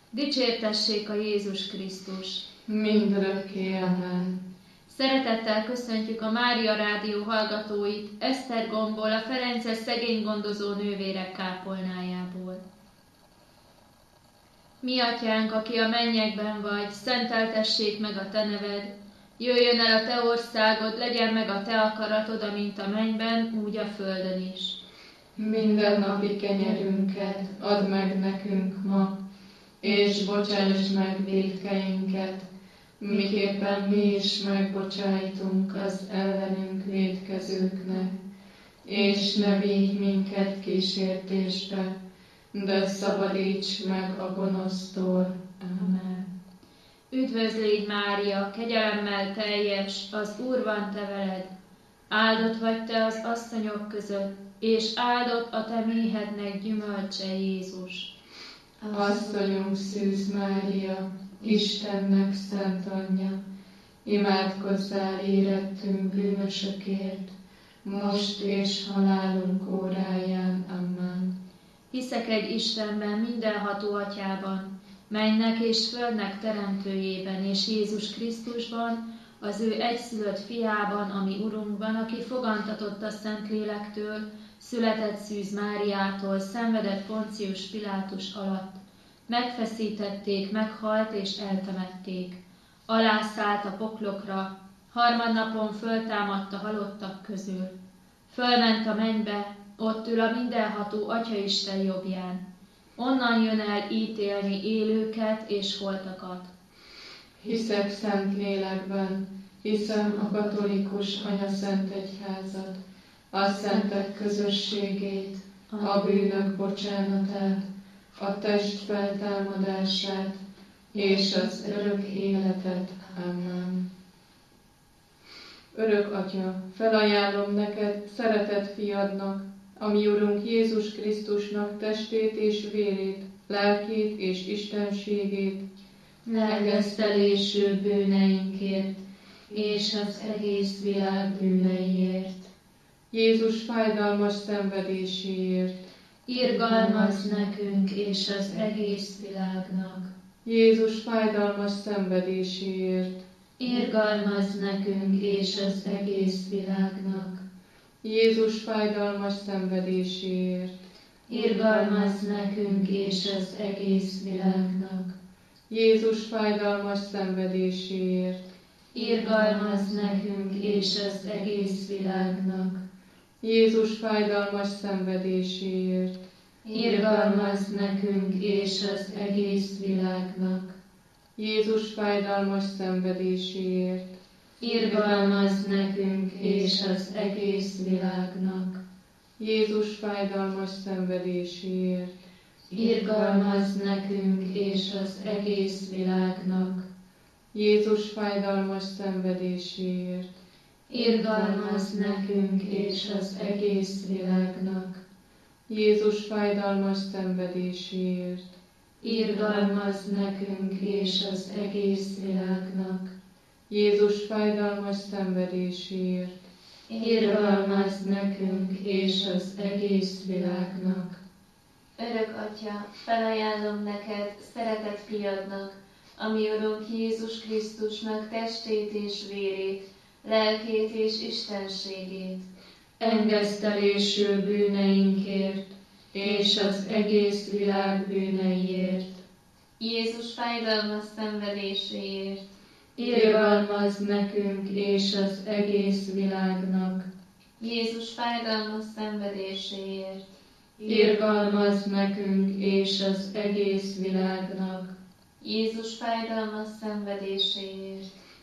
Dicsértessék a Jézus Krisztus! Mindörökké, amen. Szeretettel köszöntjük a Mária Rádió hallgatóit Esztergomból, a Ferences szegénygondozó nővérek kápolnájából. Mi atyánk, aki a mennyekben vagy, szenteltessék meg a te neved, jöjjön el a te országod, legyen meg a te akaratod, amint a mennyben, úgy a földön is. Mindennapi kenyerünket add meg nekünk ma, és bocsáss meg vétkeinket, miképpen mi is megbocsájtunk az ellenünk vétkezőknek. És ne vigy minket kísértésbe, de szabadíts meg a gonosztól. Amen. Üdvözl légy, Mária, kegyelemmel teljes, az Úr van te veled. Áldott vagy te az asszonyok között, és áldott a te méhednek gyümölcse, Jézus. Asszonyunk Szűz Mária, Istennek szent anyja, imádkozzál érettünk bűnösökért, most és halálunk óráján. Amen. Hiszek egy Istenben, mindenható Atyában, mennynek és földnek teremtőjében, és Jézus Krisztusban, az ő egyszülött fiában, ami Urunkban, aki fogantatott a Szentlélektől, született Szűz Máriától, szenvedett Poncius Pilátus alatt. Megfeszítették, meghalt és eltemették. Alászállt a poklokra, harmadnapon föltámadt a halottak közül. Fölment a mennybe, ott ül a mindenható Atyaisten jobbján. Onnan jön el ítélni élőket és holtakat. Hiszek szent lélekben, hiszem a katolikus anyaszent egyházat, a szentek közösségét, a bűnök bocsánatát, a test feltámadását és az örök életet. Amen. Örök Atya, felajánlom neked szeretett fiadnak, a mi Urunk Jézus Krisztusnak testét és vérét, lelkét és istenségét, Megesztelésű bűneinkért és az egész világ bűneiért. Jézus fájdalmas szenvedéséért, Irgalmazz nekünk és az egész világnak. Jézus fájdalmas szenvedéséért, Irgalmazz nekünk és az egész világnak. Jézus fájdalmas szenvedéséért, Irgalmazz nekünk és az egész világnak. Jézus fájdalmas szenvedéséért, Irgalmazz nekünk és az egész világnak. Jézus fájdalmas szenvedéséért, Irgalmazz nekünk és az egész világnak. Jézus fájdalmas szenvedéséért, Irgalmazz nekünk és az egész világnak. Jézus fájdalmas szenvedéséért, Irgalmazz nekünk és az egész világnak. Jézus fájdalmas szenvedéséért, Irgalmazz nekünk és az egész világnak. Jézus fájdalmas szenvedéséért, Irgalmazz nekünk és az egész világnak. Jézus fájdalmas szenvedéséért, Irgalmazz nekünk és az egész világnak. Örök Atya, felajánlom neked, szeretett fiadnak, a mi Urunk Jézus Krisztusnak testét és vérét, lelkét és istenségét, Engesztelésű bűneinkért és az egész világ bűneiért. Jézus fájdalmas szenvedéséért, Irgalmazz nekünk és az egész világnak. Jézus fájdalmas szenvedéséért, Irgalmazz nekünk és az egész világnak. Jézus fájdalmas szenvedéséért,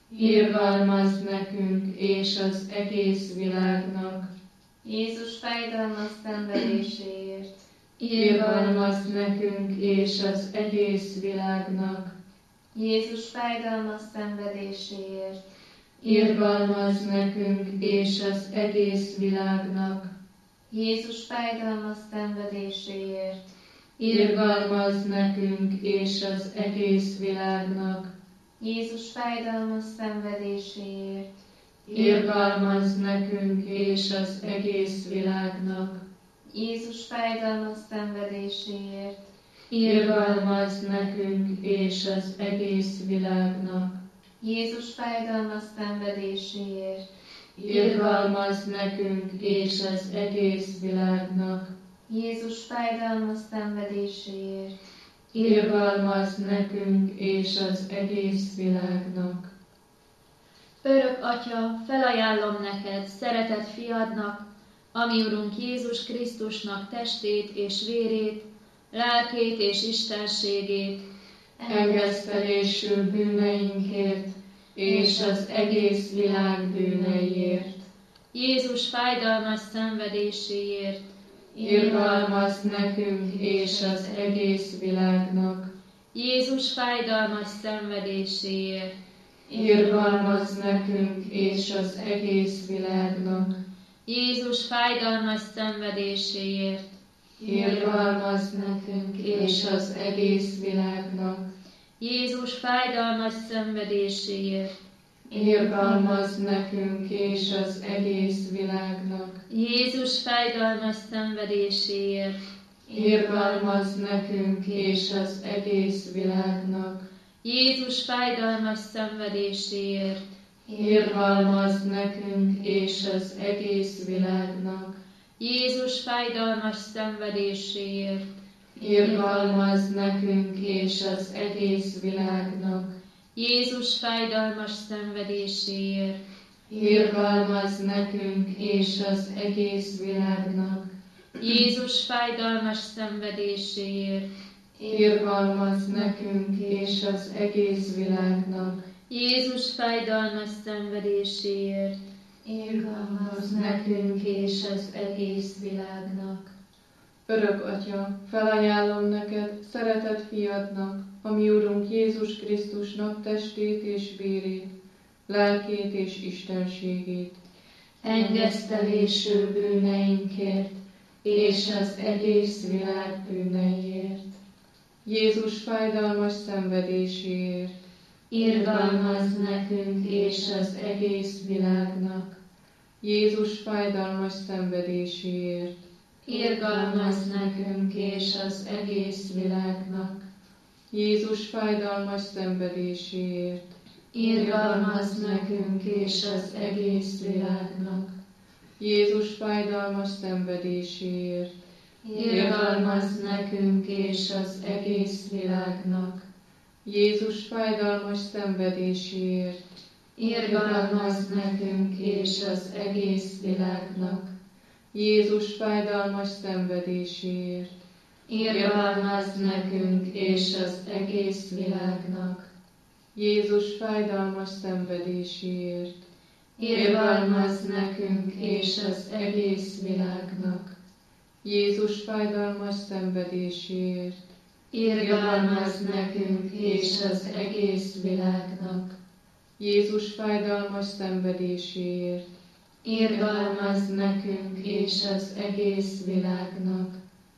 Irgalmazz nekünk és az egész világnak. Jézus fájdalmas szenvedéséért, Irgalmazz nekünk és az egész világnak. Jézus fájdalmas szenvedéséért, Irgalmazz nekünk és az egész világnak. Jézus fájdalmas szenvedéséért, Irgalmazz nekünk és az egész világnak. Jézus fájdalmas szenvedéséért, Irgalmazz nekünk és az egész világnak. Jézus fájdalmas szenvedéséért, irgalmazz nekünk és az egész világnak. Jézus fájdalmas szenvedéséért, Irgalmazz nekünk és az egész világnak. Jézus fájdalmas szenvedéséért, Irgalmazz nekünk és az egész világnak. Örök Atya, felajánlom neked, szeretett fiadnak, ami Urunk Jézus Krisztusnak testét és vérét, lelkét és istenségét, Engesztelésül bűneinkért és az egész világ bűneiért. Jézus fájdalmas szenvedéséért, Irgalmazz nekünk és az egész világnak. Jézus fájdalmas szenvedéséért, Irgalmazz nekünk és az egész világnak. Jézus fájdalmas szenvedéséért, Irgalmazz nekünk és az egész világnak. Jézus fájdalmas szenvedéséért, Irgalmazz nekünk és az egész világnak. Jézus fájdalmas szenvedéséért, Irgalmazz nekünk és az egész világnak. Jézus fájdalmas szenvedéséért, Irgalmazz nekünk és az egész világnak. Jézus fájdalmas szenvedéséért, Irgalmazz nekünk és az egész világnak. Jézus fájdalmas szenvedéséért, Irgalmazz nekünk és az egész világnak. Jézus fájdalmas szenvedéséért, Irgalmazz nekünk és az egész világnak. Jézus fájdalmas szenvedéséért, Irgalmazz nekünk és az egész világnak. Örök Atya, felajánlom neked, szeretett fiadnak, ami Urunk Jézus Krisztusnak testét és vérét, lelkét és istenségét, engesztelésül bűneinkért és az egész világ bűneiért. Jézus fájdalmas szenvedéséért, irgalmazz nekünk és az egész világnak. Jézus fájdalmas szenvedéséért, irgalmazz nekünk és az egész világnak. Jézus fájdalmas szenvedéséért, irgalmazz nekünk és az egész világnak. Jézus fájdalmas szenvedéséért, irgalmazz nekünk és az egész világnak. Jézus fájdalmas szenvedéséért, irgalmazz nekünk és az egész világnak. Jézus fájdalmas szenvedéséért, irgalmazz nekünk és az egész világnak. Jézus fájdalmas szenvedéséért, irgalmazz nekünk és az egész világnak. Jézus fájdalmas szenvedéséért, irgalmazz nekünk és az egész világnak. Jézus fájdalmas szenvedéséért, irgalmazz nekünk és az egész világnak.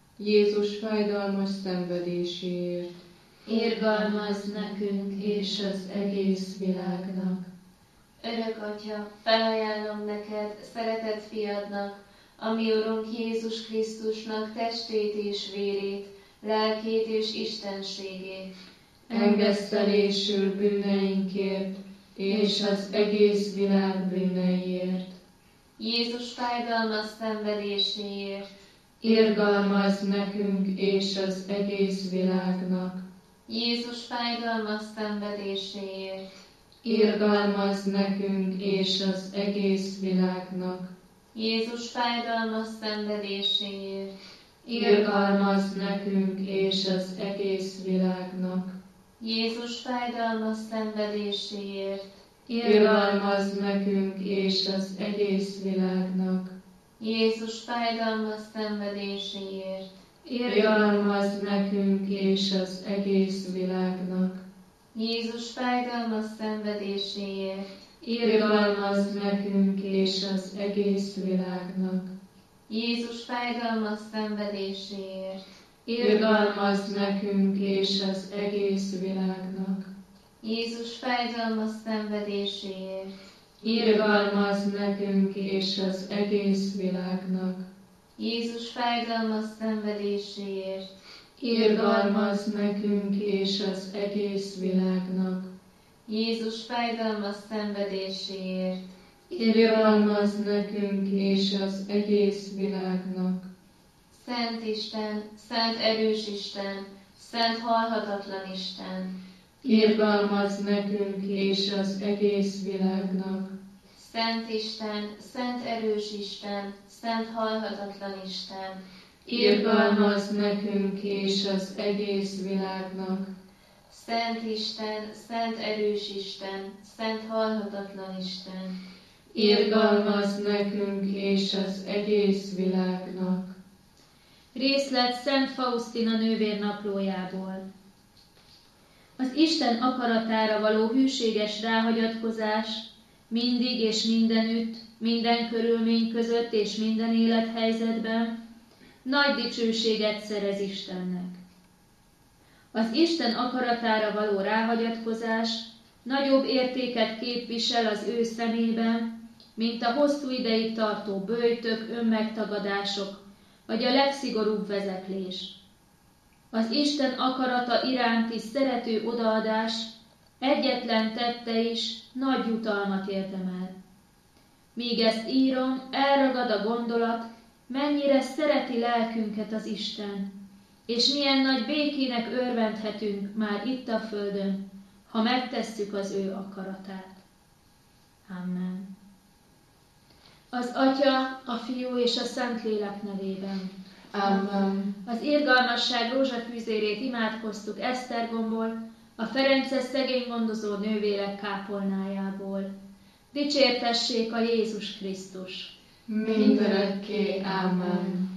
Jézus fájdalmas szenvedéséért, irgalmazz nekünk és az egész világnak. Örök Atya, felajánlom neked, szeretett fiadnak, ami Urunk Jézus Krisztusnak testét és vérét, lelkét és istenségét, Engesztelésül bűneinkért és az egész világ bűneiért. Jézus fájdalmas szenvedéséért, Irgalmazz nekünk és az egész világnak. Jézus fájdalmas szenvedéséért, Irgalmazz nekünk és az egész világnak. Jézus fájdalmas szenvedéséért, Irgalmazz nekünk és az egész világnak. Jézus fájdalmas szenvedéséért, Irgalmazz nekünk és az egész világnak. Jézus fájdalmas szenvedéséért, Irgalmazz nekünk és az egész világnak. Jézus fájdalmas szenvedéséért, Irgalmazz nekünk és az egész világnak. Jézus fájdalmas szenvedéséért, Irgalmazz nekünk és az egész világnak. Jézus fájdalmas szenvedéséért, Irgalmazz nekünk és az egész világnak. Jézus fájdalmas szenvedéséért, irgalmazz nekünk és az egész világnak. Jézus fájdalmas szenvedéséért, Irgalmazz nekünk és az egész világnak. Szent Isten, Szent erős Isten, Szent halhatatlan Isten, Irgalmazz nekünk és az egész világnak. Szent Isten, Szent erős Isten, Szent halhatatlan Isten, Irgalmazz nekünk és az egész világnak. Szent Isten, Szent erős Isten, Szent halhatatlan Isten, Irgalmazz nekünk és az egész világnak. Részlet Szent Faustina nővér naplójából. Az Isten akaratára való hűséges ráhagyatkozás mindig és mindenütt, minden körülmény között és minden élethelyzetben nagy dicsőséget szerez Istennek. Az Isten akaratára való ráhagyatkozás nagyobb értéket képvisel az ő szemében, mint a hosszú ideig tartó böjtök, önmegtagadások, vagy a legszigorúbb vezeklés. Az Isten akarata iránti szerető odaadás egyetlen tette is nagy jutalmat érdemel. Míg ezt írom, elragad a gondolat, mennyire szereti lelkünket az Isten, és milyen nagy békének örvendhetünk már itt a földön, ha megtesszük az ő akaratát. Amen. Az Atya, a Fiú és a Szentlélek nevében. Amen. Az irgalmasság rózsafűzérét imádkoztuk Esztergomból, a Ferences szegény gondozó nővérek kápolnájából. Dicsértessék a Jézus Krisztus! Mindörökké. Amen.